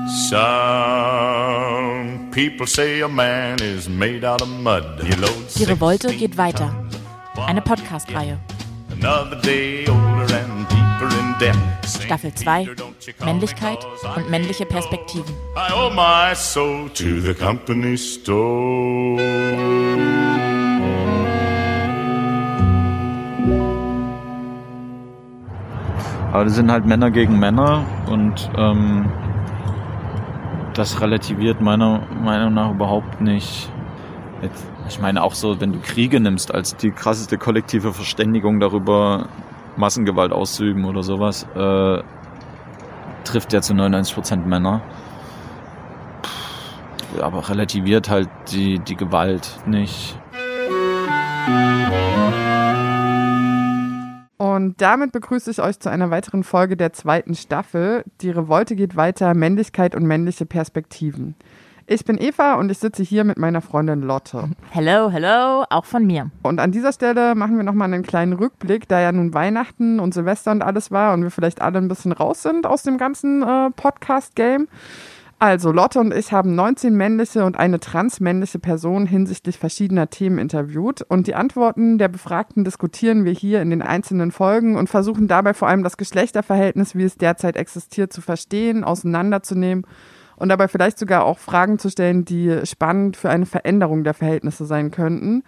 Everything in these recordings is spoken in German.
Some people say a man is made out of mud. Die Revolte geht weiter. Eine Podcast-Reihe. Staffel 2. Männlichkeit und männliche Perspektiven. I owe my soul to the company store. Aber das sind halt Männer gegen Männer und das relativiert meiner Meinung nach überhaupt nicht. Ich meine auch so, wenn du Kriege nimmst als die krasseste kollektive Verständigung darüber, Massengewalt auszuüben oder sowas, trifft ja zu 99% Männer. Aber relativiert halt die Gewalt nicht. Und damit begrüße ich euch zu einer weiteren Folge der 2. Staffel. Die Revolte geht weiter, Männlichkeit und männliche Perspektiven. Ich bin Eva und ich sitze hier mit meiner Freundin Lotte. Hello, hello, auch von mir. Und an dieser Stelle machen wir nochmal einen kleinen Rückblick, da ja nun Weihnachten und Silvester und alles war und wir vielleicht alle ein bisschen raus sind aus dem ganzen Podcast-Game. Also, Lotte und ich haben 19 männliche und eine transmännliche Person hinsichtlich verschiedener Themen interviewt. Und die Antworten der Befragten diskutieren wir hier in den einzelnen Folgen und versuchen dabei vor allem das Geschlechterverhältnis, wie es derzeit existiert, zu verstehen, auseinanderzunehmen und dabei vielleicht sogar auch Fragen zu stellen, die spannend für eine Veränderung der Verhältnisse sein könnten.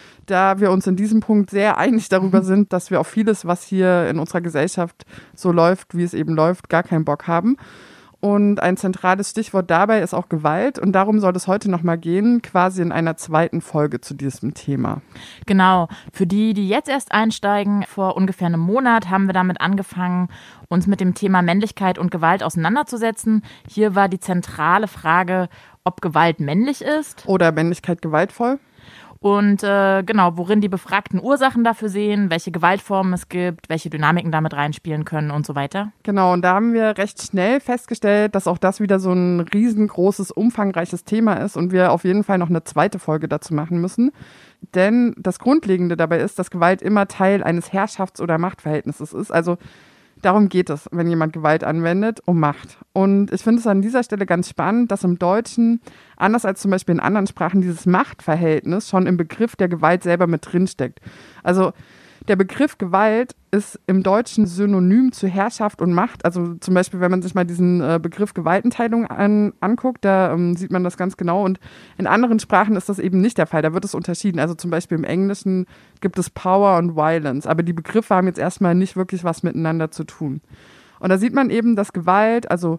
Da wir uns in diesem Punkt sehr einig darüber sind, dass wir auf vieles, was hier in unserer Gesellschaft so läuft, wie es eben läuft, gar keinen Bock haben. Und ein zentrales Stichwort dabei ist auch Gewalt. Und darum soll es heute nochmal gehen, quasi in einer 2. Folge zu diesem Thema. Genau. Für die jetzt erst einsteigen, vor ungefähr einem Monat haben wir damit angefangen, uns mit dem Thema Männlichkeit und Gewalt auseinanderzusetzen. Hier war die zentrale Frage, ob Gewalt männlich ist. Oder Männlichkeit gewaltvoll. Und genau, worin die Befragten Ursachen dafür sehen, welche Gewaltformen es gibt, welche Dynamiken damit reinspielen können und so weiter. Genau, und da haben wir recht schnell festgestellt, dass auch das wieder so ein riesengroßes, umfangreiches Thema ist und wir auf jeden Fall noch eine 2. Folge dazu machen müssen. Denn das Grundlegende dabei ist, dass Gewalt immer Teil eines Herrschafts- oder Machtverhältnisses ist. Also darum geht es, wenn jemand Gewalt anwendet, um Macht. Und ich finde es an dieser Stelle ganz spannend, dass im Deutschen, anders als zum Beispiel in anderen Sprachen, dieses Machtverhältnis schon im Begriff der Gewalt selber mit drinsteckt. Also der Begriff Gewalt ist im Deutschen synonym zu Herrschaft und Macht. Also zum Beispiel, wenn man sich mal diesen Begriff Gewaltenteilung anguckt, da sieht man das ganz genau. Und in anderen Sprachen ist das eben nicht der Fall. Da wird es unterschieden. Also zum Beispiel im Englischen gibt es Power und Violence. Aber die Begriffe haben jetzt erstmal nicht wirklich was miteinander zu tun. Und da sieht man eben, dass Gewalt, also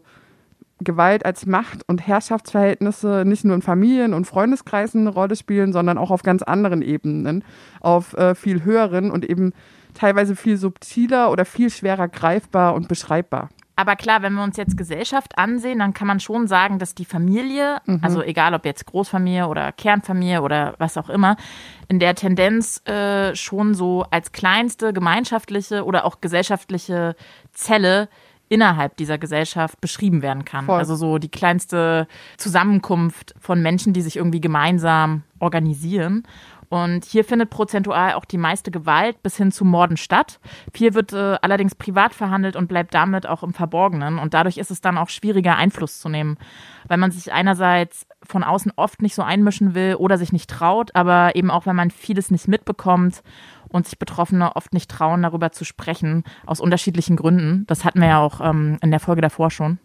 Gewalt als Macht- und Herrschaftsverhältnisse nicht nur in Familien und Freundeskreisen eine Rolle spielen, sondern auch auf ganz anderen Ebenen, auf viel höheren und eben teilweise viel subtiler oder viel schwerer greifbar und beschreibbar. Aber klar, wenn wir uns jetzt Gesellschaft ansehen, dann kann man schon sagen, dass die Familie, also egal ob jetzt Großfamilie oder Kernfamilie oder was auch immer, in der Tendenz schon so als kleinste gemeinschaftliche oder auch gesellschaftliche Zelle innerhalb dieser Gesellschaft beschrieben werden kann. Voll. Also so die kleinste Zusammenkunft von Menschen, die sich irgendwie gemeinsam organisieren. Und hier findet prozentual auch die meiste Gewalt bis hin zu Morden statt. Viel wird allerdings privat verhandelt und bleibt damit auch im Verborgenen. Und dadurch ist es dann auch schwieriger, Einfluss zu nehmen, weil man sich einerseits von außen oft nicht so einmischen will oder sich nicht traut, aber eben auch, wenn man vieles nicht mitbekommt und sich Betroffene oft nicht trauen, darüber zu sprechen, aus unterschiedlichen Gründen. Das hatten wir ja auch in der Folge davor schon.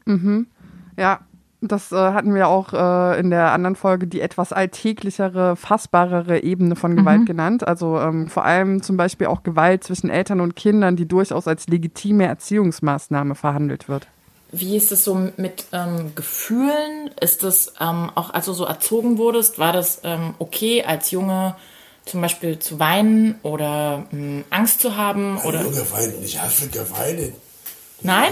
Ja, das hatten wir auch in der anderen Folge die etwas alltäglichere, fassbarere Ebene von Gewalt genannt. Also vor allem zum Beispiel auch Gewalt zwischen Eltern und Kindern, die durchaus als legitime Erziehungsmaßnahme verhandelt wird. Wie ist es so mit Gefühlen? Ist das auch, als du so erzogen wurdest, war das okay, als Junge zum Beispiel zu weinen oder Angst zu haben? Oder Junge weint nicht, Afrika weinen. Nein?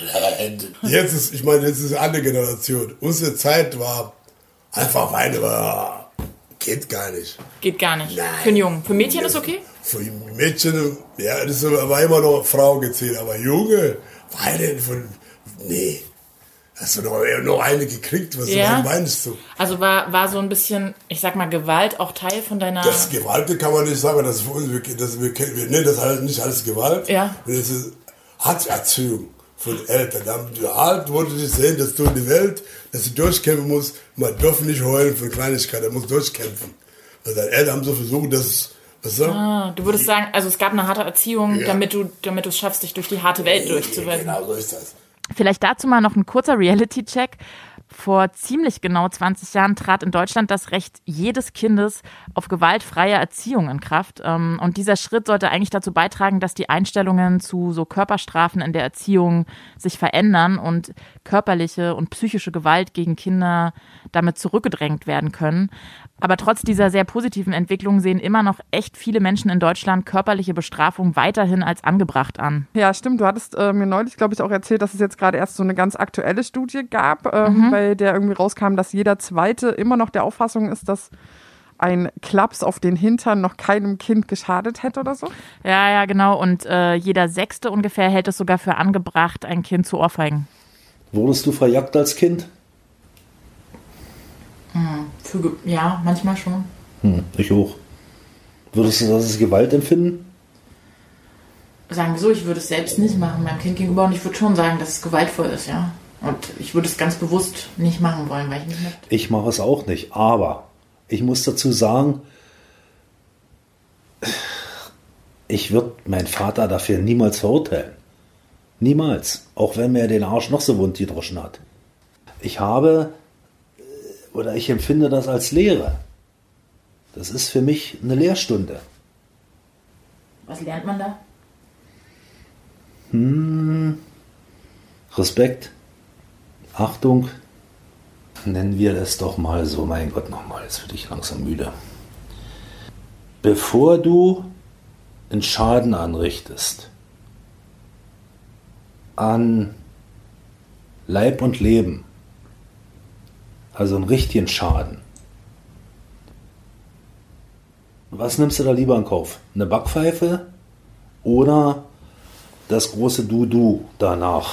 Jetzt ist eine andere Generation. Unsere Zeit war einfach weinen, aber geht gar nicht. Geht gar nicht. Nein. Für einen Jungen. Für Mädchen ist okay? Für Mädchen, ja, das war immer noch Frau gezählt, aber Junge, weinen nee. Hast du noch eine gekriegt? Was meinst du? Also war so ein bisschen, ich sag mal, Gewalt auch Teil von deiner... Das Gewalt kann man nicht sagen, wir nennen das halt nicht alles Gewalt. Ja. Das ist Erziehung. von Eltern. Alt wollte ich sehen, dass du in die Welt, dass du durchkämpfen musst. Man darf nicht heulen von Kleinigkeiten, man muss durchkämpfen. Also deine Eltern haben so versucht, dass... du würdest sagen, also es gab eine harte Erziehung, damit du es schaffst, dich durch die harte Welt durchzuwälzen. Genau, so ist das. Vielleicht dazu mal noch ein kurzer Reality-Check. Vor ziemlich genau 20 Jahren trat in Deutschland das Recht jedes Kindes auf gewaltfreie Erziehung in Kraft. Und dieser Schritt sollte eigentlich dazu beitragen, dass die Einstellungen zu so Körperstrafen in der Erziehung sich verändern und körperliche und psychische Gewalt gegen Kinder damit zurückgedrängt werden können. Aber trotz dieser sehr positiven Entwicklung sehen immer noch echt viele Menschen in Deutschland körperliche Bestrafung weiterhin als angebracht an. Ja, stimmt. Du hattest mir neulich, glaube ich, auch erzählt, dass es jetzt gerade erst so eine ganz aktuelle Studie gab, bei der irgendwie rauskam, dass jeder Zweite immer noch der Auffassung ist, dass ein Klaps auf den Hintern noch keinem Kind geschadet hätte oder so. Ja, genau. Und jeder Sechste ungefähr hält es sogar für angebracht, ein Kind zu ohrfeigen. Wurdest du verjagt als Kind? Ja, manchmal schon. Ich auch. Würdest du das als Gewalt empfinden? Sagen wir so, ich würde es selbst nicht machen, meinem Kind gegenüber. Und ich würde schon sagen, dass es gewaltvoll ist, ja. Und ich würde es ganz bewusst nicht machen wollen, weil ich nicht möchte. Ich mache es auch nicht, aber ich muss dazu sagen, ich würde meinen Vater dafür niemals verurteilen. Niemals. Auch wenn mir den Arsch noch so wund gedroschen hat. Ich empfinde das als Lehre. Das ist für mich eine Lehrstunde. Was lernt man da? Respekt, Achtung, nennen wir das doch mal so. Mein Gott, nochmal, jetzt werde ich langsam müde. Bevor du einen Schaden anrichtest, an Leib und Leben, also einen richtigen Schaden, was nimmst du da lieber in Kauf? Eine Backpfeife oder das große Du danach?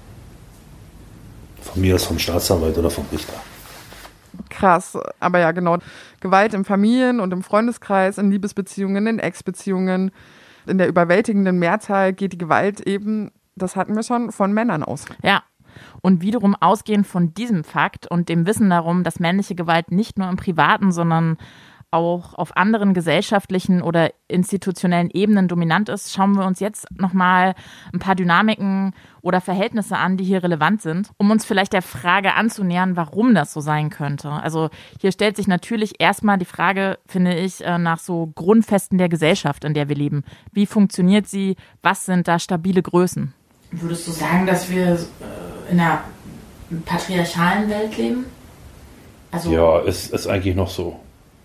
Von mir aus vom Staatsanwalt oder vom Richter. Krass, aber ja genau. Gewalt im Familien- und im Freundeskreis, in Liebesbeziehungen, in Ex-Beziehungen, in der überwältigenden Mehrzahl geht die Gewalt eben, das hatten wir schon, von Männern aus. Ja. Und wiederum ausgehend von diesem Fakt und dem Wissen darum, dass männliche Gewalt nicht nur im privaten, sondern auch auf anderen gesellschaftlichen oder institutionellen Ebenen dominant ist, schauen wir uns jetzt nochmal ein paar Dynamiken oder Verhältnisse an, die hier relevant sind, um uns vielleicht der Frage anzunähern, warum das so sein könnte. Also hier stellt sich natürlich erstmal die Frage, finde ich, nach so Grundfesten der Gesellschaft, in der wir leben. Wie funktioniert sie? Was sind da stabile Größen? Würdest du sagen, dass wir in einer patriarchalen Welt leben? Also ja, es ist eigentlich noch so.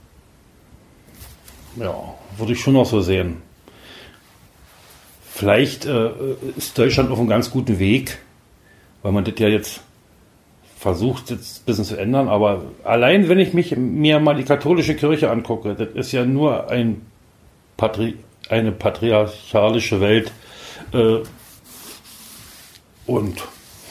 Ja, würde ich schon noch so sehen. Vielleicht ist Deutschland auf einem ganz guten Weg, weil man das ja jetzt versucht, jetzt ein bisschen zu ändern. Aber allein, wenn ich mir mal die katholische Kirche angucke, das ist ja nur eine patriarchalische Welt. Und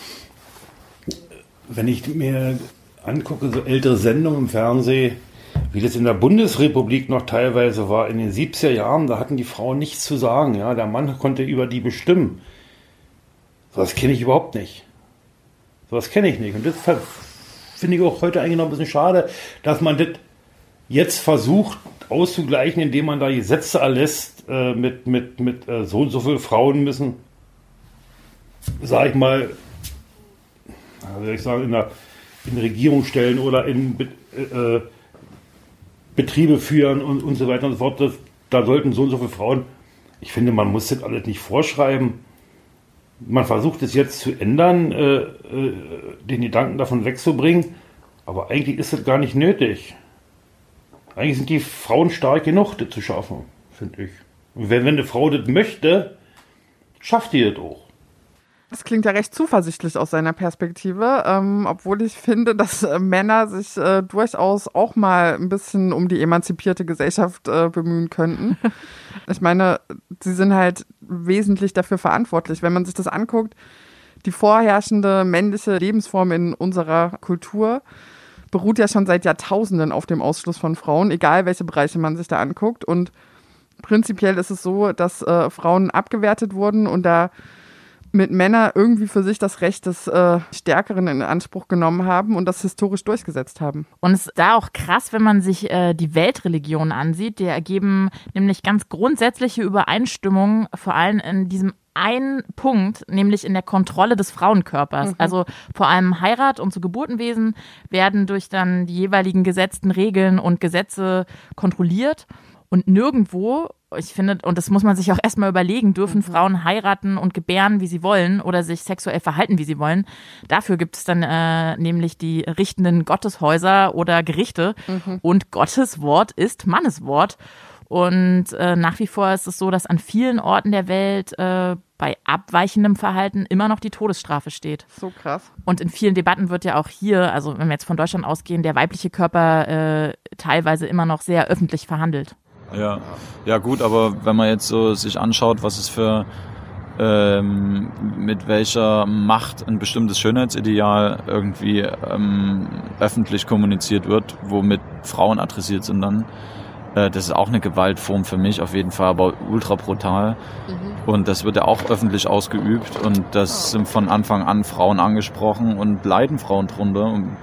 wenn ich mir angucke, so ältere Sendungen im Fernsehen, wie das in der Bundesrepublik noch teilweise war, in den 70er Jahren, da hatten die Frauen nichts zu sagen. Ja? Der Mann konnte über die bestimmen. Sowas kenne ich überhaupt nicht. Sowas kenne ich nicht. Und das finde ich auch heute eigentlich noch ein bisschen schade, dass man das jetzt versucht auszugleichen, indem man da Gesetze erlässt, mit so und so viele Frauen müssen, sag ich mal, also ich sage, in Regierungsstellen oder in Betriebe führen und so weiter und so fort. Da sollten so und so viele Frauen, ich finde, man muss das alles nicht vorschreiben. Man versucht es jetzt zu ändern, den Gedanken davon wegzubringen, aber eigentlich ist das gar nicht nötig. Eigentlich sind die Frauen stark genug, das zu schaffen, finde ich. Und wenn eine Frau das möchte, schafft die das auch. Das klingt ja recht zuversichtlich aus seiner Perspektive, obwohl ich finde, dass Männer sich durchaus auch mal ein bisschen um die emanzipierte Gesellschaft bemühen könnten. Ich meine, sie sind halt wesentlich dafür verantwortlich. Wenn man sich das anguckt, die vorherrschende männliche Lebensform in unserer Kultur beruht ja schon seit Jahrtausenden auf dem Ausschluss von Frauen, egal welche Bereiche man sich da anguckt. Und prinzipiell ist es so, dass Frauen abgewertet wurden und da mit Männern irgendwie für sich das Recht des Stärkeren in Anspruch genommen haben und das historisch durchgesetzt haben. Und es ist da auch krass, wenn man sich die Weltreligionen ansieht. Die ergeben nämlich ganz grundsätzliche Übereinstimmungen, vor allem in diesem einen Punkt, nämlich in der Kontrolle des Frauenkörpers. Also vor allem Heirat und so Geburtenwesen werden durch dann die jeweiligen gesetzten Regeln und Gesetze kontrolliert. Und nirgendwo, ich finde, und das muss man sich auch erstmal überlegen, dürfen Frauen heiraten und gebären, wie sie wollen oder sich sexuell verhalten, wie sie wollen. Dafür gibt es dann nämlich die richtenden Gotteshäuser oder Gerichte. Und Gottes Wort ist Manneswort. Und nach wie vor ist es so, dass an vielen Orten der Welt bei abweichendem Verhalten immer noch die Todesstrafe steht. So krass. Und in vielen Debatten wird ja auch hier, also wenn wir jetzt von Deutschland ausgehen, der weibliche Körper teilweise immer noch sehr öffentlich verhandelt. Ja gut, aber wenn man jetzt so sich anschaut, was es für mit welcher Macht ein bestimmtes Schönheitsideal irgendwie öffentlich kommuniziert wird, womit Frauen adressiert sind dann, das ist auch eine Gewaltform für mich auf jeden Fall, aber ultra brutal. Und das wird ja auch öffentlich ausgeübt und das sind von Anfang an Frauen angesprochen und leiden Frauen drunter. Und,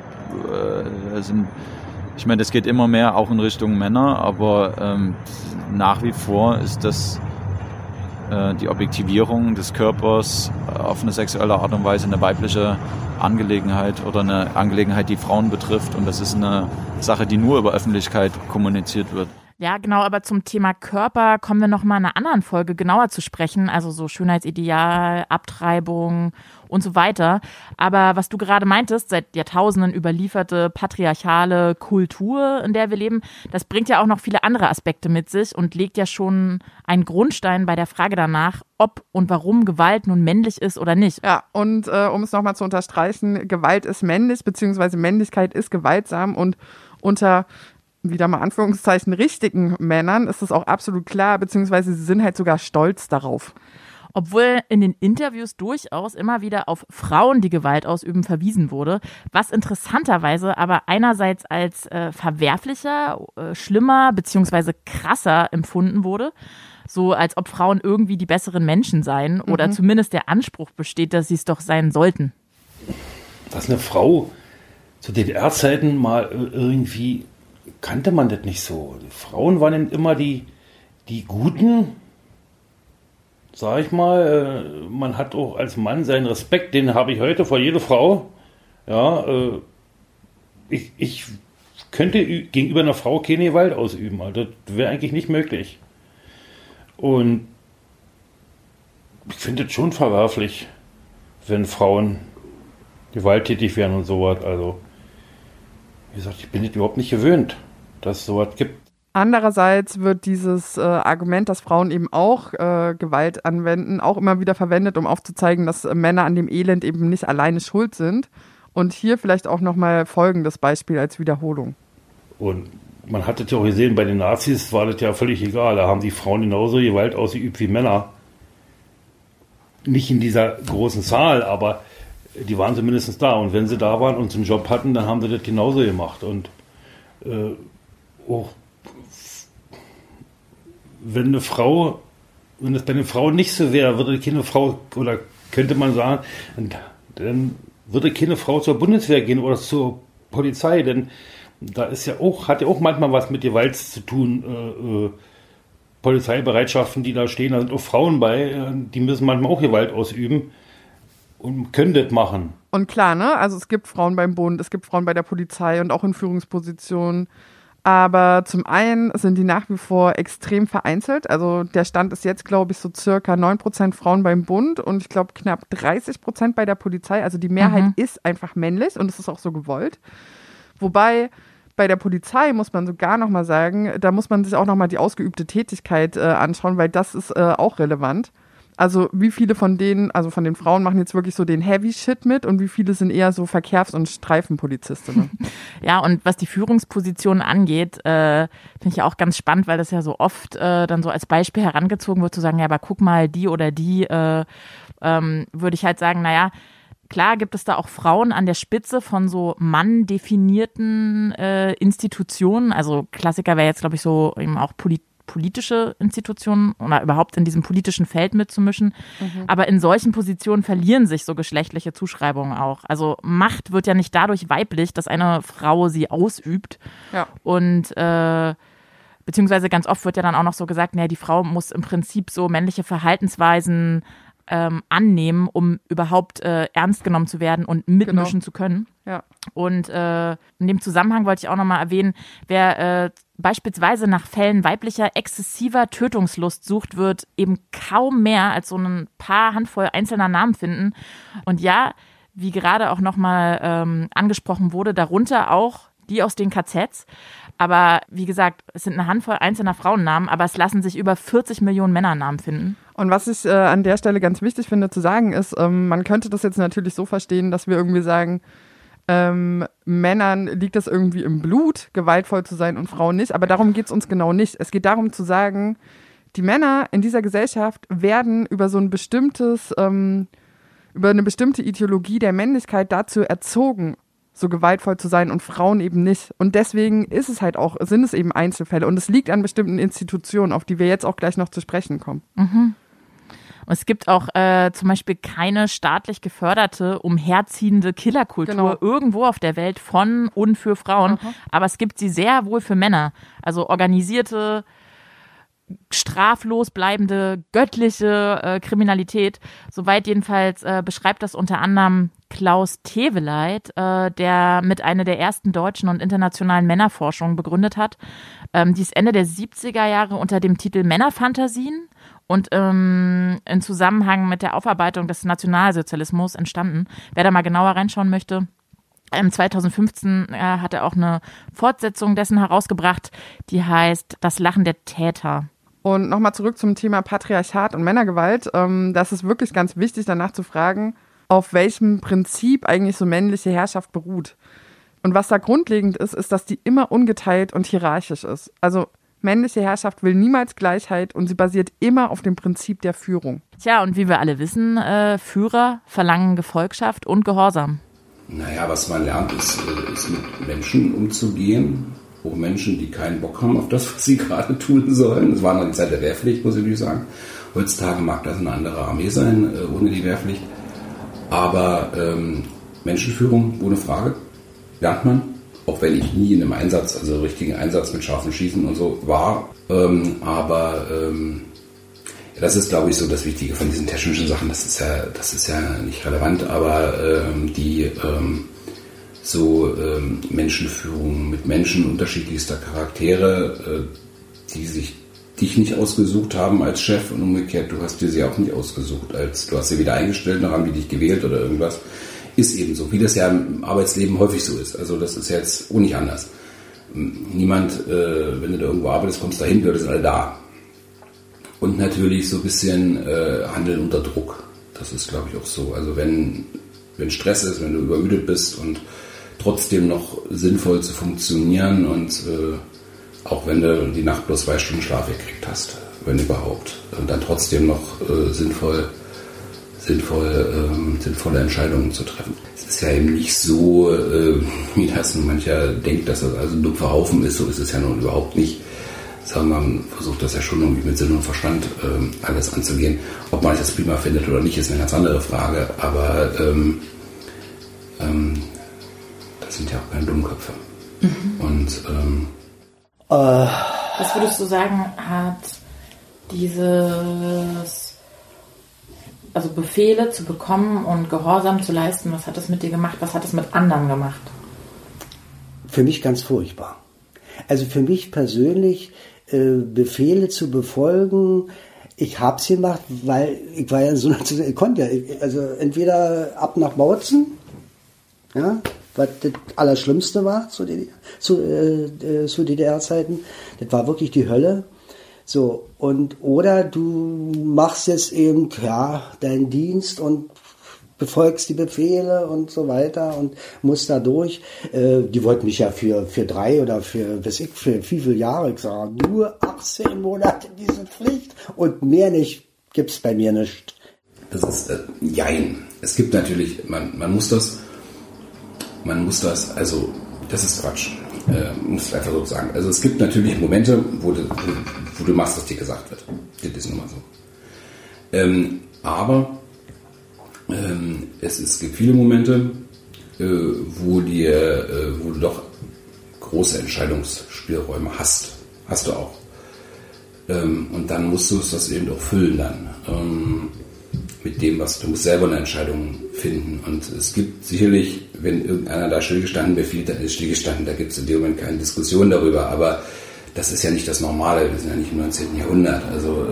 ich meine, das geht immer mehr auch in Richtung Männer, aber nach wie vor ist das die Objektivierung des Körpers auf eine sexuelle Art und Weise eine weibliche Angelegenheit oder eine Angelegenheit, die Frauen betrifft. Und das ist eine Sache, die nur über Öffentlichkeit kommuniziert wird. Ja, genau, aber zum Thema Körper kommen wir noch mal in einer anderen Folge genauer zu sprechen, also so Schönheitsideal, Abtreibung und so weiter. Aber was du gerade meintest, seit Jahrtausenden überlieferte patriarchale Kultur, in der wir leben, das bringt ja auch noch viele andere Aspekte mit sich und legt ja schon einen Grundstein bei der Frage danach, ob und warum Gewalt nun männlich ist oder nicht. Ja, und um es nochmal zu unterstreichen, Gewalt ist männlich, beziehungsweise Männlichkeit ist gewaltsam und unter wieder mal Anführungszeichen richtigen Männern ist es auch absolut klar, beziehungsweise sie sind halt sogar stolz darauf. Obwohl in den Interviews durchaus immer wieder auf Frauen, die Gewalt ausüben, verwiesen wurde, was interessanterweise aber einerseits als verwerflicher, schlimmer beziehungsweise krasser empfunden wurde, so als ob Frauen irgendwie die besseren Menschen seien oder zumindest der Anspruch besteht, dass sie es doch sein sollten. Dass eine Frau zu DDR-Zeiten mal irgendwie kannte man das nicht so. Die Frauen waren immer die Guten, sag ich mal. Man hat auch als Mann seinen Respekt, den habe ich heute vor jeder Frau. Ja, ich könnte gegenüber einer Frau keine Gewalt ausüben. Also das wäre eigentlich nicht möglich. Und ich finde es schon verwerflich, wenn Frauen gewalttätig werden und sowas. Also, wie gesagt, ich bin das überhaupt nicht gewöhnt, dass es sowas gibt. Andererseits wird dieses Argument, dass Frauen eben auch Gewalt anwenden, auch immer wieder verwendet, um aufzuzeigen, dass Männer an dem Elend eben nicht alleine schuld sind. Und hier vielleicht auch nochmal folgendes Beispiel als Wiederholung. Und man hat das ja auch gesehen, bei den Nazis war das ja völlig egal. Da haben die Frauen genauso Gewalt ausgeübt wie Männer. Nicht in dieser großen Zahl, aber die waren zumindest da. Und wenn sie da waren und einen Job hatten, dann haben sie das genauso gemacht. Und auch wenn es bei den Frauen nicht so wäre, würde keine Frau, oder könnte man sagen, dann würde keine Frau zur Bundeswehr gehen oder zur Polizei, denn da ist hat ja auch manchmal was mit Gewalt zu tun. Polizeibereitschaften, die da stehen, da sind auch Frauen bei, die müssen manchmal auch Gewalt ausüben und können das machen. Und klar, ne? Also es gibt Frauen beim Bund, es gibt Frauen bei der Polizei und auch in Führungspositionen. Aber zum einen sind die nach wie vor extrem vereinzelt. Also der Stand ist jetzt, glaube ich, so circa 9% Frauen beim Bund und ich glaube knapp 30% bei der Polizei. Also die Mehrheit ist einfach männlich und es ist auch so gewollt. Wobei bei der Polizei muss man sogar nochmal sagen, da muss man sich auch nochmal die ausgeübte Tätigkeit anschauen, weil das ist auch relevant. Also wie viele von denen, also von den Frauen machen jetzt wirklich so den Heavy Shit mit und wie viele sind eher so Verkehrs- und Streifenpolizistinnen? Ja, und was die Führungspositionen angeht, finde ich ja auch ganz spannend, weil das ja so oft dann so als Beispiel herangezogen wird, zu sagen, ja, aber guck mal, die oder die, würde ich halt sagen, naja, klar gibt es da auch Frauen an der Spitze von so manndefinierten Institutionen. Also Klassiker wäre jetzt, glaube ich, so eben auch politische Institutionen oder überhaupt in diesem politischen Feld mitzumischen. Aber in solchen Positionen verlieren sich so geschlechtliche Zuschreibungen auch. Also Macht wird ja nicht dadurch weiblich, dass eine Frau sie ausübt. Ja. Und beziehungsweise ganz oft wird ja dann auch noch so gesagt, naja, die Frau muss im Prinzip so männliche Verhaltensweisen annehmen, um überhaupt ernst genommen zu werden und mitmischen zu können. Ja. Und in dem Zusammenhang wollte ich auch nochmal erwähnen, wer beispielsweise nach Fällen weiblicher exzessiver Tötungslust sucht, wird eben kaum mehr als so ein paar Handvoll einzelner Namen finden. Und ja, wie gerade auch nochmal angesprochen wurde, darunter auch die aus den KZs. Aber wie gesagt, es sind eine Handvoll einzelner Frauennamen, aber es lassen sich über 40 Millionen Männernamen finden. Und was ich an der Stelle ganz wichtig finde zu sagen ist, man könnte das jetzt natürlich so verstehen, dass wir irgendwie sagen, Männern liegt das irgendwie im Blut, gewaltvoll zu sein und Frauen nicht. Aber darum geht es uns genau nicht. Es geht darum zu sagen, die Männer in dieser Gesellschaft werden über so ein bestimmtes, über eine bestimmte Ideologie der Männlichkeit dazu erzogen, so gewaltvoll zu sein und Frauen eben nicht. Und deswegen sind es eben Einzelfälle. Und es liegt an bestimmten Institutionen, auf die wir jetzt auch gleich noch zu sprechen kommen. Mhm. Und es gibt auch zum Beispiel keine staatlich geförderte, umherziehende Killerkultur irgendwo auf der Welt von und für Frauen. Aber es gibt sie sehr wohl für Männer. Also organisierte, straflos bleibende, göttliche Kriminalität. Soweit jedenfalls beschreibt das unter anderem Klaus Teveleit, der mit einer der ersten deutschen und internationalen Männerforschungen begründet hat. Die ist Ende der 70er Jahre unter dem Titel Männerfantasien und in Zusammenhang mit der Aufarbeitung des Nationalsozialismus entstanden. Wer da mal genauer reinschauen möchte, 2015 hat er auch eine Fortsetzung dessen herausgebracht, die heißt Das Lachen der Täter. Und nochmal zurück zum Thema Patriarchat und Männergewalt. Das ist wirklich ganz wichtig, danach zu fragen, auf welchem Prinzip eigentlich so männliche Herrschaft beruht. Und was da grundlegend ist, ist, dass die immer ungeteilt und hierarchisch ist. Also männliche Herrschaft will niemals Gleichheit und sie basiert immer auf dem Prinzip der Führung. Tja, und wie wir alle wissen, Führer verlangen Gefolgschaft und Gehorsam. Naja, was man lernt, ist mit Menschen umzugehen. Auch Menschen, die keinen Bock haben auf das, was sie gerade tun sollen. Das war noch die Zeit der Wehrpflicht, muss ich natürlich sagen. Heutzutage mag das eine andere Armee sein, ohne die Wehrpflicht. Aber Menschenführung, ohne Frage, lernt man. Auch wenn ich nie in einem Einsatz, also richtigen Einsatz mit scharfen Schießen und so war. Das ist, glaube ich, so das Wichtige von diesen technischen Sachen. Das ist ja nicht relevant, aber Menschenführung mit Menschen unterschiedlichster Charaktere, die sich dich nicht ausgesucht haben als Chef und umgekehrt, du hast dir sie auch nicht ausgesucht, du hast sie wieder eingestellt, dann haben die dich gewählt oder irgendwas, ist eben so, wie das ja im Arbeitsleben häufig so ist. Also das ist jetzt auch nicht anders. Niemand, wenn du da irgendwo arbeitest, kommst da hin, wir sind alle da. Und natürlich so ein bisschen Handeln unter Druck. Das ist, glaube ich, auch so. Also wenn Stress ist, wenn du übermüdet bist und trotzdem noch sinnvoll zu funktionieren und auch wenn du die Nacht bloß 2 Stunden Schlaf gekriegt hast, wenn überhaupt, und dann trotzdem noch sinnvolle Entscheidungen zu treffen. Es ist ja eben nicht so, wie das mancher denkt, dass das also ein dumpfer Haufen ist, so ist es ja nun überhaupt nicht. Sagen wir, man versucht das ja schon irgendwie mit Sinn und Verstand alles anzugehen. Ob man das prima findet oder nicht, ist eine ganz andere Frage, aber das sind ja auch keine Dummköpfe. Und was würdest du sagen, hat also Befehle zu bekommen und Gehorsam zu leisten, was hat das mit dir gemacht? Was hat es mit anderen gemacht? Für mich ganz furchtbar. Also für mich persönlich Befehle zu befolgen, ich hab's gemacht, weil ich war ja so, ich konnte ja, also entweder ab nach Bautzen, ja, was das Allerschlimmste war zu DDR-Zeiten, das war wirklich die Hölle. So, oder du machst jetzt eben, ja, deinen Dienst und befolgst die Befehle und so weiter und musst da durch. Die wollten mich ja für 3 oder für wie viele Jahre, ich sage, nur 18 Monate diese Pflicht und mehr nicht, gibt's bei mir nicht. Das ist, jein. Es gibt natürlich, man muss das, also, das ist Quatsch. Muss ich einfach so sagen. Also es gibt natürlich Momente, wo du machst, was dir gesagt wird. Das ist nun mal so. Aber es gibt viele Momente, wo du doch große Entscheidungsspielräume hast. Hast du auch. Und dann musst du das eben auch füllen dann. Mit dem, was du musst selber eine Entscheidung finden. Und es gibt sicherlich, wenn irgendeiner da stillgestanden befiehlt, dann ist stillgestanden, da gibt es in dem Moment keine Diskussion darüber. Aber das ist ja nicht das Normale, wir sind ja nicht im 19. Jahrhundert.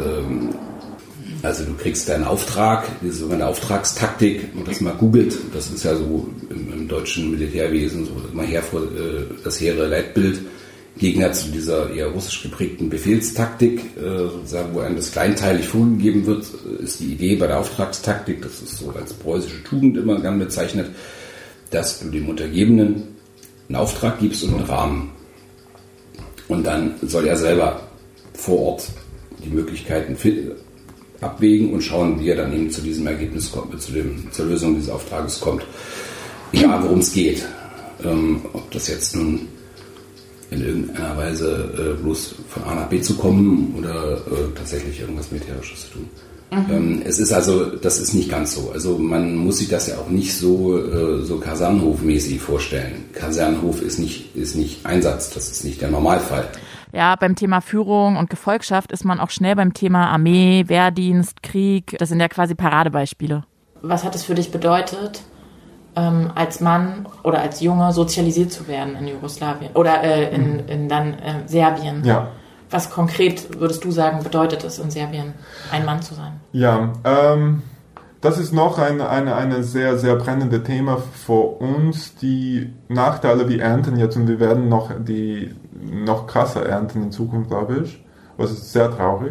Also du kriegst deinen Auftrag, diese sogenannte Auftragstaktik, und das mal googelt, das ist ja so im deutschen Militärwesen so immer das hehre Leitbild, Gegner zu dieser eher russisch geprägten Befehlstaktik, sozusagen, wo einem das kleinteilig vorgegeben wird, ist die Idee bei der Auftragstaktik, das ist so als preußische Tugend immer gern bezeichnet, dass du dem Untergebenen einen Auftrag gibst und einen Rahmen. Und dann soll er selber vor Ort die Möglichkeiten abwägen und schauen, wie er dann eben zu diesem Ergebnis kommt, zur Lösung dieses Auftrages kommt. Egal, worum es geht. Ob das jetzt nun in irgendeiner Weise bloß von A nach B zu kommen oder tatsächlich irgendwas Militärisches zu tun. Es ist also, das ist nicht ganz so. Also man muss sich das ja auch nicht so Kasernenhofmäßig vorstellen. Kasernenhof ist nicht Einsatz, das ist nicht der Normalfall. Ja, beim Thema Führung und Gefolgschaft ist man auch schnell beim Thema Armee, Wehrdienst, Krieg. Das sind ja quasi Paradebeispiele. Was hat es für dich bedeutet, als Mann oder als Junge sozialisiert zu werden in Jugoslawien oder in Serbien? Ja. Was konkret, würdest du sagen, bedeutet es in Serbien, ein Mann zu sein? Ja, das ist noch ein sehr, sehr brennendes Thema für uns. Die Nachteile, wir ernten jetzt, und wir werden noch krasser ernten in Zukunft, glaube ich. Was ist sehr traurig.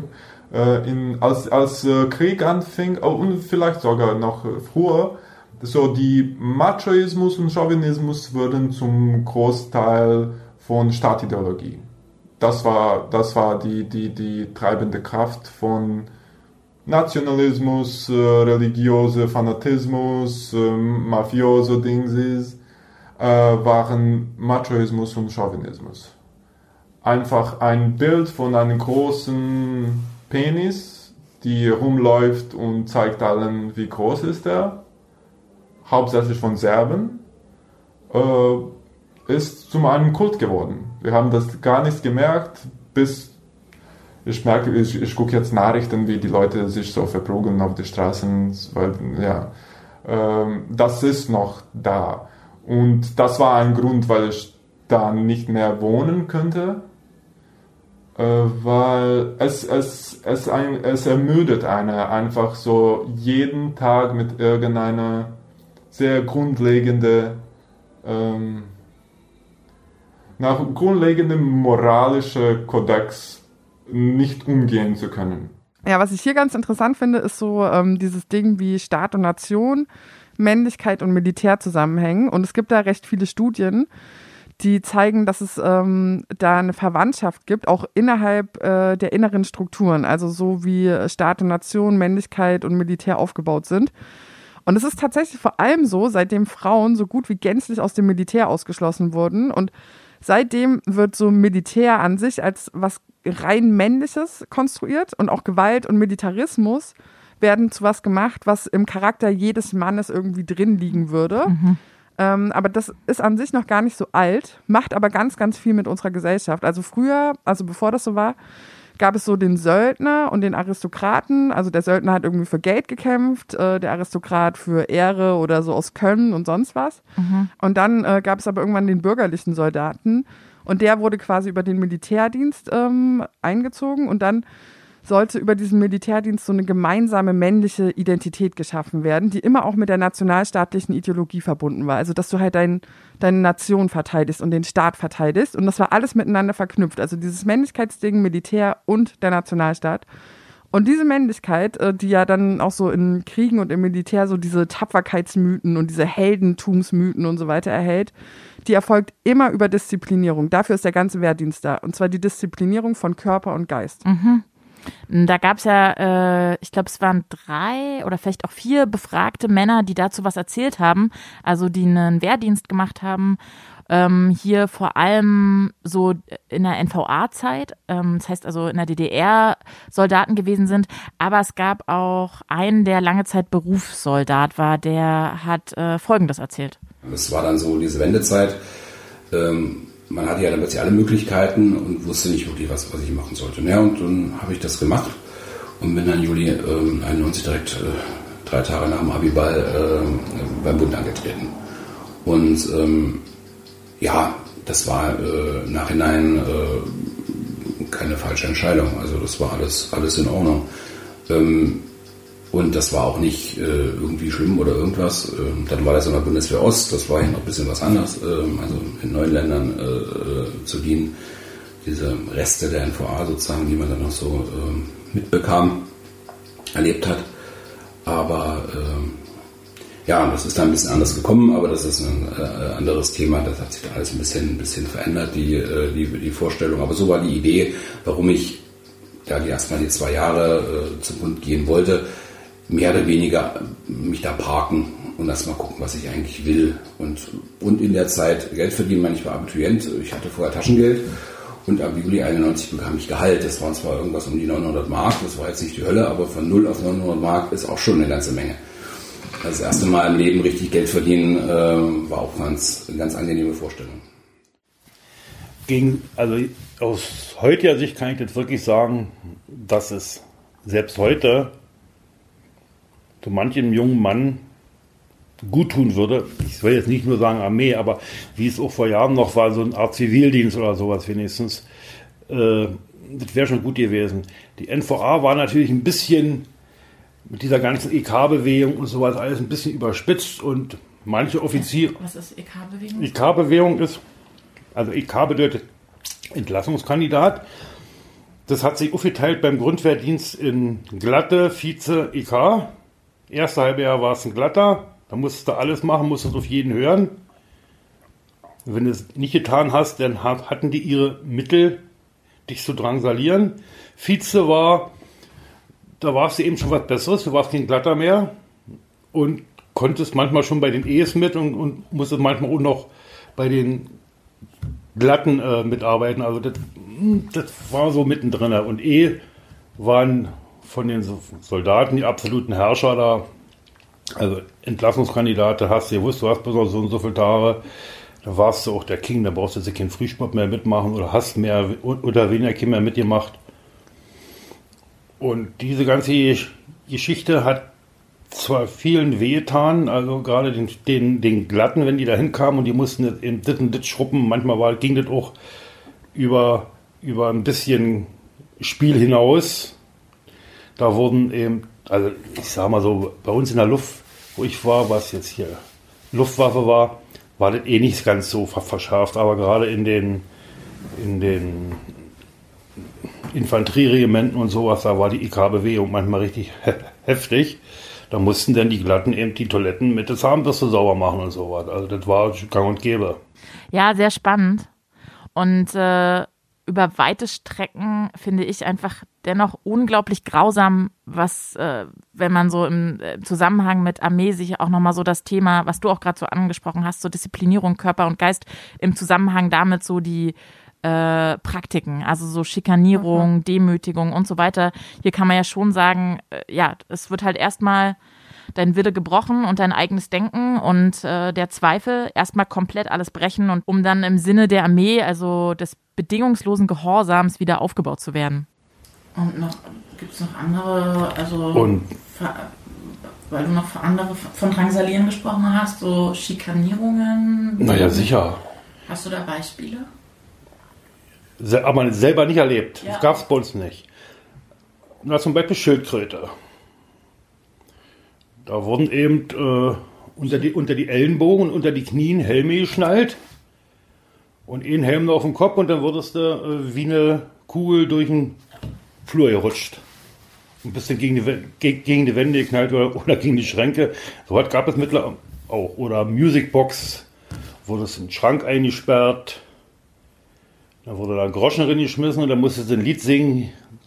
Als Krieg anfing, und vielleicht sogar noch früher, so die Machoismus und Chauvinismus wurden zum Großteil von Staatideologie. Das war die treibende Kraft von Nationalismus, religiöse Fanatismus, mafioso Dingses, waren Machoismus und Chauvinismus. Einfach ein Bild von einem großen Penis, die rumläuft und zeigt allen, wie groß ist er, hauptsächlich von Serben, ist zum einem Kult geworden. Wir haben das gar nicht gemerkt, bis ich merke, ich gucke jetzt Nachrichten, wie die Leute sich so verprügeln auf die Straßen, weil, ja, das ist noch da. Und das war ein Grund, weil ich da nicht mehr wohnen könnte, weil es ermüdet einen einfach so jeden Tag mit irgendeiner sehr grundlegenden moralischen Kodex nicht umgehen zu können. Ja, was ich hier ganz interessant finde, ist so dieses Ding, wie Staat und Nation, Männlichkeit und Militär zusammenhängen. Und es gibt da recht viele Studien, die zeigen, dass es da eine Verwandtschaft gibt, auch innerhalb der inneren Strukturen. Also so wie Staat und Nation, Männlichkeit und Militär aufgebaut sind. Und es ist tatsächlich vor allem so, seitdem Frauen so gut wie gänzlich aus dem Militär ausgeschlossen wurden. Und seitdem wird so Militär an sich als was rein Männliches konstruiert und auch Gewalt und Militarismus werden zu was gemacht, was im Charakter jedes Mannes irgendwie drin liegen würde. Aber das ist an sich noch gar nicht so alt, macht aber ganz, ganz viel mit unserer Gesellschaft. Also früher, also bevor das so war, gab es so den Söldner und den Aristokraten. Also der Söldner hat irgendwie für Geld gekämpft, der Aristokrat für Ehre oder so aus Können und sonst was. Und dann gab es aber irgendwann den bürgerlichen Soldaten und der wurde quasi über den Militärdienst eingezogen und dann sollte über diesen Militärdienst so eine gemeinsame männliche Identität geschaffen werden, die immer auch mit der nationalstaatlichen Ideologie verbunden war. Also dass du halt deine Nation verteidigst und den Staat verteidigst. Und das war alles miteinander verknüpft. Also dieses Männlichkeitsding, Militär und der Nationalstaat. Und diese Männlichkeit, die ja dann auch so in Kriegen und im Militär so diese Tapferkeitsmythen und diese Heldentumsmythen und so weiter erhält, die erfolgt immer über Disziplinierung. Dafür ist der ganze Wehrdienst da. Und zwar die Disziplinierung von Körper und Geist. Da gab es ja, ich glaube, es waren 3 oder vielleicht auch 4 befragte Männer, die dazu was erzählt haben, also die einen Wehrdienst gemacht haben, hier vor allem so in der NVA-Zeit, das heißt also in der DDR Soldaten gewesen sind, aber es gab auch einen, der lange Zeit Berufssoldat war, der hat Folgendes erzählt. Das war dann so diese Wendezeit, man hatte ja dann plötzlich alle Möglichkeiten und wusste nicht wirklich, was ich machen sollte. Ja, und dann habe ich das gemacht und bin dann Juli 91 direkt 3 Tage nach dem Abiball beim Bund angetreten. Und ja, das war im Nachhinein keine falsche Entscheidung. Also das war alles in Ordnung. Und das war auch nicht irgendwie schlimm oder irgendwas. Dann war das in der Bundeswehr Ost, das war ja noch ein bisschen was anderes. Also in 9 Ländern zu dienen. Diese Reste der NVA sozusagen, die man dann noch so mitbekam, erlebt hat. Aber ja, das ist dann ein bisschen anders gekommen, aber das ist ein anderes Thema. Das hat sich da alles ein bisschen verändert, die Vorstellung. Aber so war die Idee, warum ich da erstmal die 2 Jahre zum Bund gehen wollte, mehr oder weniger mich da parken und erstmal gucken, was ich eigentlich will. Und in der Zeit Geld verdienen. Ich war Abiturient, ich hatte vorher Taschengeld und ab Juli 91 bekam ich Gehalt. Das waren zwar irgendwas um die 900 Mark, das war jetzt nicht die Hölle, aber von 0 auf 900 Mark ist auch schon eine ganze Menge. Das erste Mal im Leben richtig Geld verdienen war auch eine ganz angenehme Vorstellung. Also aus heutiger Sicht kann ich jetzt wirklich sagen, dass es selbst heute so manchem jungen Mann gut tun würde. Ich soll jetzt nicht nur sagen Armee, aber wie es auch vor Jahren noch war, so eine Art Zivildienst oder sowas wenigstens, das wäre schon gut gewesen. Die NVA war natürlich ein bisschen mit dieser ganzen EK-Bewegung und sowas alles ein bisschen überspitzt und manche Offiziere... Was ist EK-Bewegung? EK-Bewegung ist, also EK bedeutet Entlassungskandidat. Das hat sich aufgeteilt beim Grundwehrdienst in Glatte, Vize, EK. Erste halbe Jahr war es ein Glatter, da musstest du alles machen, musstest auf jeden hören. Wenn du es nicht getan hast, dann hatten die ihre Mittel, dich zu drangsalieren. Vize war... Da warst du eben schon was Besseres, du warst kein Glatter mehr und konntest manchmal schon bei den E's mit und musstest manchmal auch noch bei den Glatten mitarbeiten. Also das war so mittendrin. Und waren von den Soldaten die absoluten Herrscher da. Also Entlassungskandidate hast du gewusst, du hast besonders so und so viele Tage. Da warst du auch der King, da brauchst du jetzt keinen Frühsport mehr mitmachen oder hast mehr oder weniger Kinder mitgemacht. Und diese ganze Geschichte hat zwar vielen wehgetan, also gerade den Glatten, wenn die da hinkamen und die mussten in das und das schruppen, manchmal ging das auch über ein bisschen Spiel hinaus. Da wurden eben, also ich sag mal so, bei uns in der Luft, wo ich war, was jetzt hier Luftwaffe war das nicht ganz so verschärft, aber gerade in den Infanterieregimenten und sowas, da war die IK-Bewegung manchmal richtig heftig. Da mussten dann die Glatten eben die Toiletten mit der Zahnbürste sauber machen und sowas. Also das war gang und gäbe. Ja, sehr spannend. Und über weite Strecken finde ich einfach dennoch unglaublich grausam, was, wenn man so im Zusammenhang mit Armee sich auch nochmal so das Thema, was du auch gerade so angesprochen hast, so Disziplinierung, Körper und Geist, im Zusammenhang damit so die Praktiken, also so Schikanierung, Demütigung und so weiter. Hier kann man ja schon sagen, ja, es wird halt erstmal dein Wille gebrochen und dein eigenes Denken und der Zweifel erstmal komplett alles brechen und um dann im Sinne der Armee, also des bedingungslosen Gehorsams wieder aufgebaut zu werden. Und gibt es noch andere, weil du noch von Drangsalieren gesprochen hast, so Schikanierungen? Naja, sicher. Hast du da Beispiele? Aber selber nicht erlebt. Ja. Das gab es bei uns nicht. Na, zum Beispiel Schildkröte. Da wurden eben unter die Ellenbogen, unter die Knien Helme geschnallt und einen Helm auf dem Kopf und dann wurdest du wie eine Kugel durch den Flur gerutscht. Und bist dann gegen die Wände geknallt oder gegen die Schränke. So was gab es mittlerweile auch. Oder Musicbox, wurdest in den Schrank eingesperrt. Da wurde da Groschen reingeschmissen und dann musstest du ein Lied singen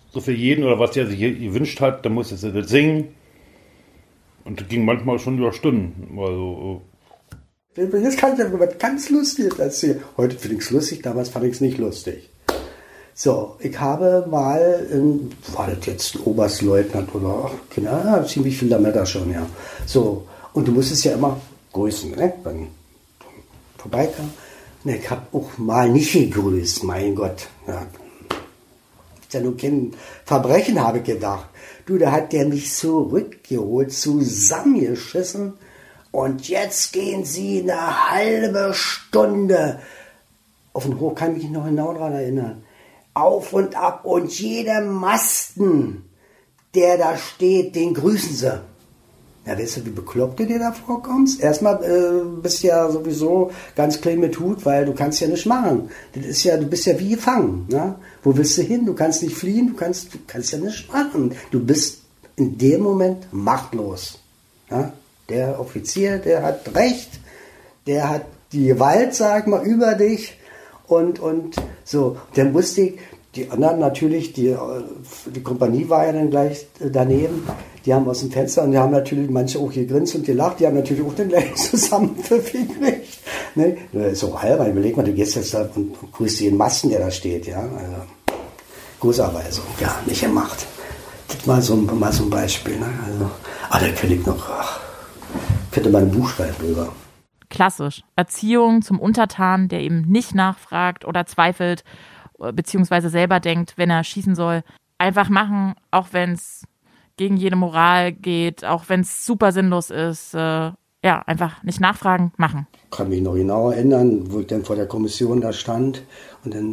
so für jeden oder was der sich gewünscht hat, dann musste sie das singen. Und das ging manchmal schon über Stunden. Also, jetzt kann ich ja was ganz Lustiges erzählen. Heute finde ich es lustig, damals fand ich es nicht lustig. So, ich habe mal, war das jetzt ein Oberstleutnant oder ziemlich viel Lametta schon, ja. So, und du musstest ja immer grüßen, ne? Wenn vorbeikam. Und ich habe auch mal nicht gegrüßt, mein Gott. Ja. Ist ja nur kein Verbrechen, habe ich gedacht. Du, da hat der mich zurückgeholt, zusammengeschissen. Und jetzt gehen sie eine halbe Stunde. Auf den Hof kann ich mich noch genau daran erinnern. Auf und ab und jeder Masten, der da steht, den grüßen sie. Ja, weißt du, wie bekloppt du dir da vorkommst? Erstmal bist du ja sowieso ganz klein mit Hut, weil du kannst ja nicht machen. Das ist ja, du bist ja wie gefangen. Ne? Wo willst du hin? Du kannst nicht fliehen, du kannst ja nicht machen. Du bist in dem Moment machtlos. Ja? Der Offizier, der hat Recht, der hat die Gewalt, sag mal, über dich und so. Dann wusste ich, die anderen natürlich, die Kompanie war ja dann gleich daneben, die haben aus dem Fenster und die haben natürlich manche auch gegrinst und gelacht, die haben natürlich auch dann gleich zusammen gekriegt. Ne? So halber, überleg mal, du gehst jetzt da und grüßt jeden Masten, der da steht, ja. Also, großerweise, ja, nicht gemacht. Das mal so ein Beispiel, ne? Also, da könnte ich noch, könnte man ein Buch schreiben drüber. Klassisch. Erziehung zum Untertan, der eben nicht nachfragt oder zweifelt, beziehungsweise selber denkt, wenn er schießen soll. Einfach machen, auch wenn es gegen jede Moral geht, auch wenn es super sinnlos ist. Einfach nicht nachfragen, machen. Ich kann mich noch genau erinnern, wo ich dann vor der Kommission da stand und dann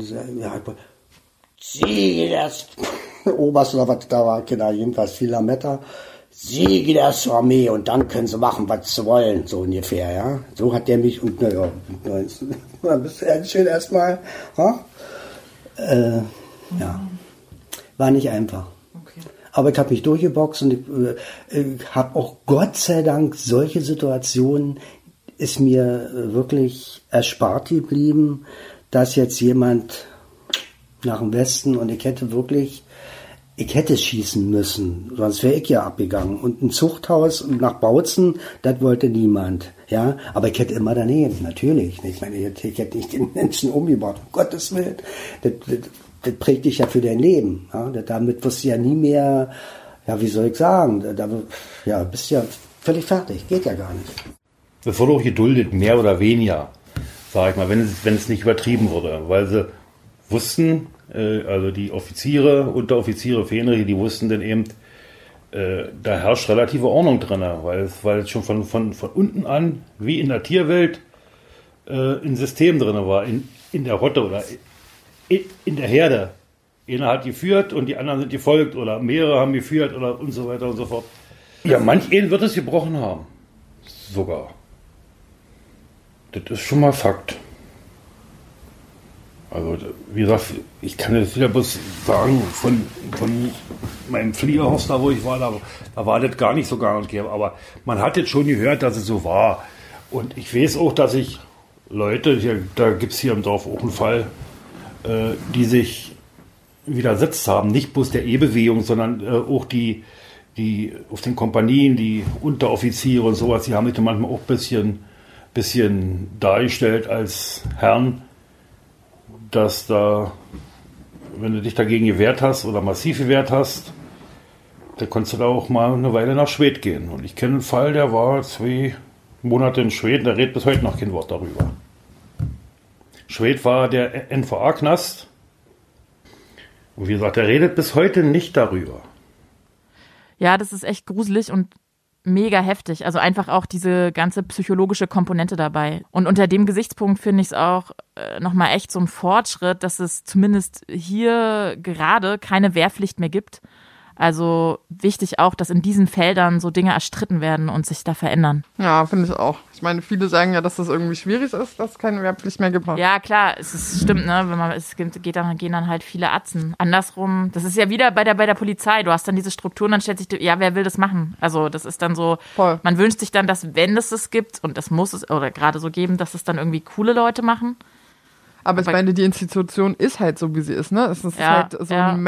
Sie, das Oberst oder was da war, genau, jedenfalls viel Lametta. Sie geht erst zur Armee und dann können sie machen, was sie wollen, so ungefähr, ja. So hat der mich und dann bist du schön erstmal, war nicht einfach. Okay. Aber ich habe mich durchgeboxt und ich habe auch Gott sei Dank solche Situationen ist mir wirklich erspart geblieben, dass jetzt jemand nach dem Westen und ich hätte schießen müssen, sonst wäre ich ja abgegangen. Und ein Zuchthaus nach Bautzen, das wollte niemand. Ja, aber ich hätte immer daneben, natürlich. Ich meine, ich hätte nicht den Menschen umgebracht, um Gottes Willen. Das prägt dich ja für dein Leben. Ja? Damit wirst du ja nie mehr, wie soll ich sagen, bist ja völlig fertig, geht ja gar nicht. Das wurde auch geduldet, mehr oder weniger, sag ich mal, wenn es nicht übertrieben wurde, weil sie wussten, also die Offiziere, Unteroffiziere, Fähnrich, die wussten dann eben, da herrscht relative Ordnung drin, weil es schon von unten an, wie in der Tierwelt, ein System drin war, in der Rotte oder in der Herde. Einer hat geführt und die anderen sind gefolgt oder mehrere haben geführt oder und so weiter und so fort. Ja, manch einen wird es gebrochen haben. Sogar. Das ist schon mal Fakt. Also, wie gesagt, ich kann jetzt wieder bloß sagen, von meinem Fliegerhaus, da wo ich war, da war das gar nicht so gang und gäbe. Aber man hat jetzt schon gehört, dass es so war. Und ich weiß auch, dass ich Leute, da gibt es hier im Dorf auch einen Fall, die sich widersetzt haben. Nicht bloß der E-Bewegung, sondern auch die auf den Kompanien, die Unteroffiziere und sowas, die haben sich manchmal auch ein bisschen dargestellt als Herren, dass da, wenn du dich dagegen gewehrt hast oder massiv gewehrt hast, dann konntest du da auch mal eine Weile nach Schwedt gehen. Und ich kenne einen Fall, der war 2 Monate in Schwedt, der redet bis heute noch kein Wort darüber. Schwedt war der NVA-Knast. Und wie gesagt, der redet bis heute nicht darüber. Ja, das ist echt gruselig und mega heftig. Also einfach auch diese ganze psychologische Komponente dabei. Und unter dem Gesichtspunkt finde ich es auch nochmal echt so ein Fortschritt, dass es zumindest hier gerade keine Wehrpflicht mehr gibt. Also wichtig auch, dass in diesen Feldern so Dinge erstritten werden und sich da verändern. Ja, finde ich auch. Ich meine, viele sagen ja, dass das irgendwie schwierig ist, dass es keine Wehrpflicht mehr gibt. Ja, klar, stimmt, ne? Gehen dann halt viele Atzen. Andersrum, das ist ja wieder bei der Polizei. Du hast dann diese Strukturen, dann stellt sich, wer will das machen? Also das ist dann so, voll. Man wünscht sich dann, dass wenn es gibt, und das muss es oder gerade so geben, dass es dann irgendwie coole Leute machen. Aber ich meine, die Institution ist halt so, wie sie ist, ne? Es ist halt so ein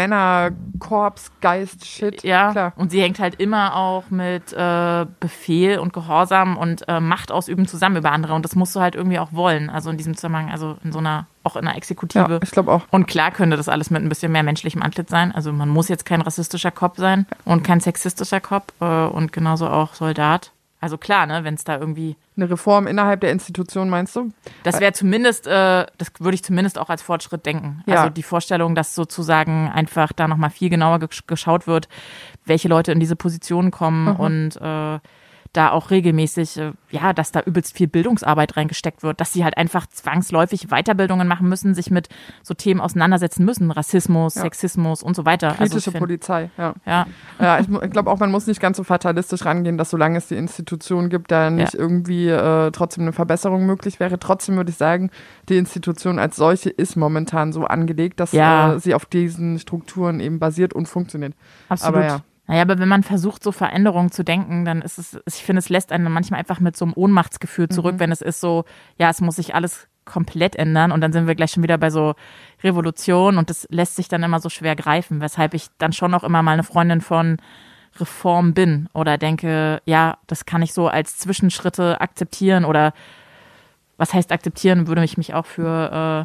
Männerkorps-Geist-Shit. Ja, klar. Und sie hängt halt immer auch mit Befehl und Gehorsam und Macht ausüben zusammen über andere. Und das musst du halt irgendwie auch wollen. Also in diesem Zusammenhang, also in so einer, auch in einer Exekutive. Ja, ich glaube auch. Und klar könnte das alles mit ein bisschen mehr menschlichem Antlitz sein. Also man muss jetzt kein rassistischer Cop sein und kein sexistischer Cop und genauso auch Soldat. Also klar, ne, wenn es da irgendwie... Eine Reform innerhalb der Institution, meinst du? Das wäre zumindest, das würde ich zumindest auch als Fortschritt denken. Ja. Also die Vorstellung, dass sozusagen einfach da nochmal viel genauer geschaut wird, welche Leute in diese Positionen kommen und da auch regelmäßig, dass da übelst viel Bildungsarbeit reingesteckt wird, dass sie halt einfach zwangsläufig Weiterbildungen machen müssen, sich mit so Themen auseinandersetzen müssen, Rassismus, Sexismus und so weiter. Kritische Polizei, ja. Ja, ich glaube auch, man muss nicht ganz so fatalistisch rangehen, dass solange es die Institution gibt, da nicht irgendwie trotzdem eine Verbesserung möglich wäre. Trotzdem würde ich sagen, die Institution als solche ist momentan so angelegt, dass sie auf diesen Strukturen eben basiert und funktioniert. Absolut. Aber Naja, aber wenn man versucht, so Veränderungen zu denken, dann ist es, ich finde, es lässt einen manchmal einfach mit so einem Ohnmachtsgefühl zurück, wenn es ist so, ja, es muss sich alles komplett ändern und dann sind wir gleich schon wieder bei so Revolution und das lässt sich dann immer so schwer greifen, weshalb ich dann schon auch immer mal eine Freundin von Reform bin oder denke, ja, das kann ich so als Zwischenschritte akzeptieren oder was heißt akzeptieren, würde ich mich auch für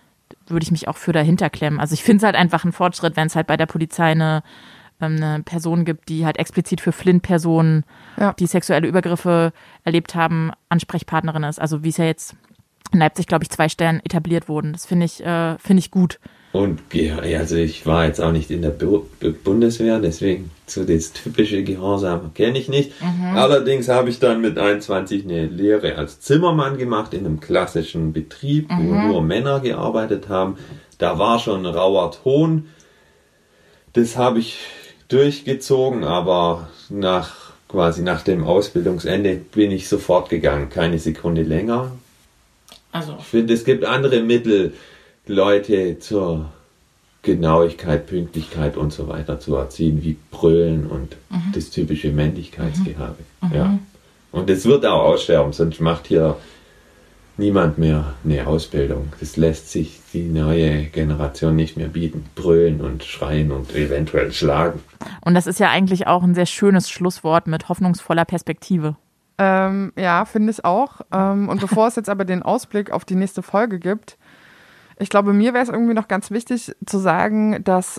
dahinter klemmen. Also ich finde es halt einfach ein Fortschritt, wenn es halt bei der Polizei eine Person gibt, die halt explizit für Flint-Personen, die sexuelle Übergriffe erlebt haben, Ansprechpartnerin ist. Also wie es ja jetzt in Leipzig, glaube ich, 2 Stellen etabliert wurden. Das finde ich gut. Und also ich war jetzt auch nicht in der Bundeswehr, deswegen so das typische Gehorsam kenne ich nicht. Allerdings habe ich dann mit 21 eine Lehre als Zimmermann gemacht in einem klassischen Betrieb, wo nur Männer gearbeitet haben. Da war schon ein rauer Ton. Das habe ich durchgezogen, aber nach dem Ausbildungsende bin ich sofort gegangen, keine Sekunde länger. Also. Ich finde, es gibt andere Mittel, Leute zur Genauigkeit, Pünktlichkeit und so weiter zu erziehen, wie Brüllen und das typische Männlichkeitsgehabe. Ja. Und es wird auch aussterben, sonst macht hier niemand mehr eine Ausbildung. Das lässt sich die neue Generation nicht mehr bieten. Brüllen und schreien und eventuell schlagen. Und das ist ja eigentlich auch ein sehr schönes Schlusswort mit hoffnungsvoller Perspektive. Ja, finde ich auch. Und bevor es jetzt aber den Ausblick auf die nächste Folge gibt, ich glaube, mir wäre es irgendwie noch ganz wichtig zu sagen, dass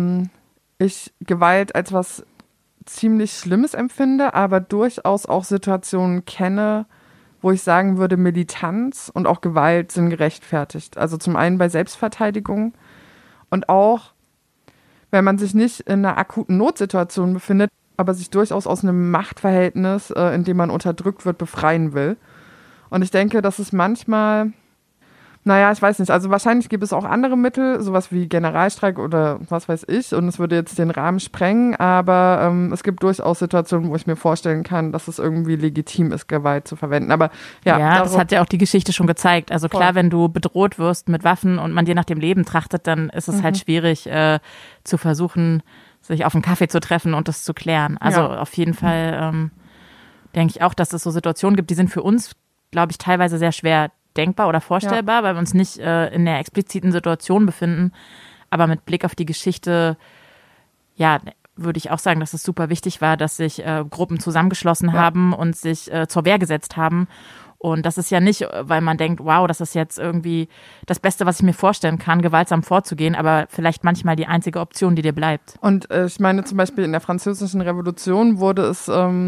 ich Gewalt als was ziemlich Schlimmes empfinde, aber durchaus auch Situationen kenne, wo ich sagen würde, Militanz und auch Gewalt sind gerechtfertigt. Also zum einen bei Selbstverteidigung und auch, wenn man sich nicht in einer akuten Notsituation befindet, aber sich durchaus aus einem Machtverhältnis, in dem man unterdrückt wird, befreien will. Und ich denke, dass es manchmal, naja, ich weiß nicht, also wahrscheinlich gibt es auch andere Mittel, sowas wie Generalstreik oder was weiß ich, und es würde jetzt den Rahmen sprengen, aber es gibt durchaus Situationen, wo ich mir vorstellen kann, dass es irgendwie legitim ist, Gewalt zu verwenden. Aber ja, das hat ja auch die Geschichte schon gezeigt. Also klar, wenn du bedroht wirst mit Waffen und man dir nach dem Leben trachtet, dann ist es halt schwierig zu versuchen, sich auf einen Kaffee zu treffen und das zu klären. Also auf jeden Fall denke ich auch, dass es so Situationen gibt, die sind für uns, glaube ich, teilweise sehr schwer denkbar oder vorstellbar, weil wir uns nicht in der expliziten Situation befinden. Aber mit Blick auf die Geschichte, ja, würde ich auch sagen, dass es super wichtig war, dass sich Gruppen zusammengeschlossen haben und sich zur Wehr gesetzt haben. Und das ist ja nicht, weil man denkt, wow, das ist jetzt irgendwie das Beste, was ich mir vorstellen kann, gewaltsam vorzugehen, aber vielleicht manchmal die einzige Option, die dir bleibt. Und ich meine zum Beispiel in der Französischen Revolution wurde es,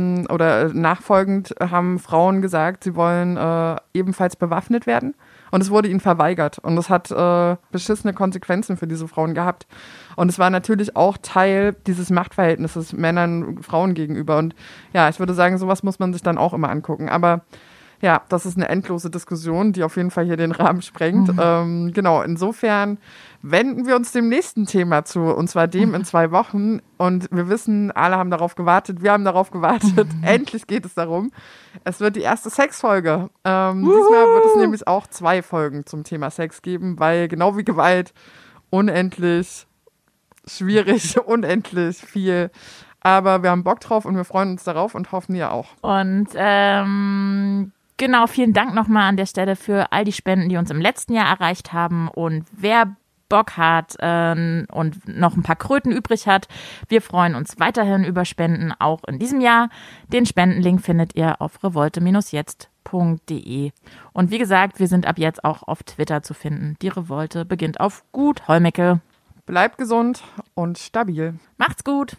oder nachfolgend haben Frauen gesagt, sie wollen ebenfalls bewaffnet werden. Und es wurde ihnen verweigert. Und es hat beschissene Konsequenzen für diese Frauen gehabt. Und es war natürlich auch Teil dieses Machtverhältnisses Männern, Frauen gegenüber. Und ja, ich würde sagen, sowas muss man sich dann auch immer angucken. Aber ja, das ist eine endlose Diskussion, die auf jeden Fall hier den Rahmen sprengt. Genau, insofern wenden wir uns dem nächsten Thema zu, und zwar dem in 2 Wochen. Und wir wissen, alle haben darauf gewartet, wir haben darauf gewartet. Endlich geht es darum. Es wird die erste Sexfolge. Diesmal wird es nämlich auch 2 Folgen zum Thema Sex geben, weil genau wie Gewalt unendlich schwierig, unendlich viel. Aber wir haben Bock drauf und wir freuen uns darauf und hoffen, ihr auch. Und Genau, vielen Dank nochmal an der Stelle für all die Spenden, die uns im letzten Jahr erreicht haben. Und wer Bock hat und noch ein paar Kröten übrig hat, wir freuen uns weiterhin über Spenden, auch in diesem Jahr. Den Spendenlink findet ihr auf revolte-jetzt.de. Und wie gesagt, wir sind ab jetzt auch auf Twitter zu finden. Die Revolte beginnt auf Gut Hollmecke. Bleibt gesund und stabil. Macht's gut.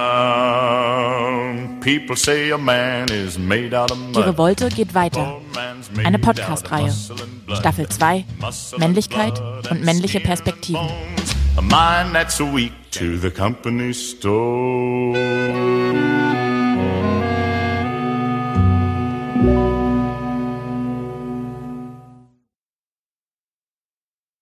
Some people say a man is made out of mud. Die Revolte geht weiter. Eine Podcast-Reihe. Staffel 2. Männlichkeit und männliche Perspektiven. A mind that's weak to the company store.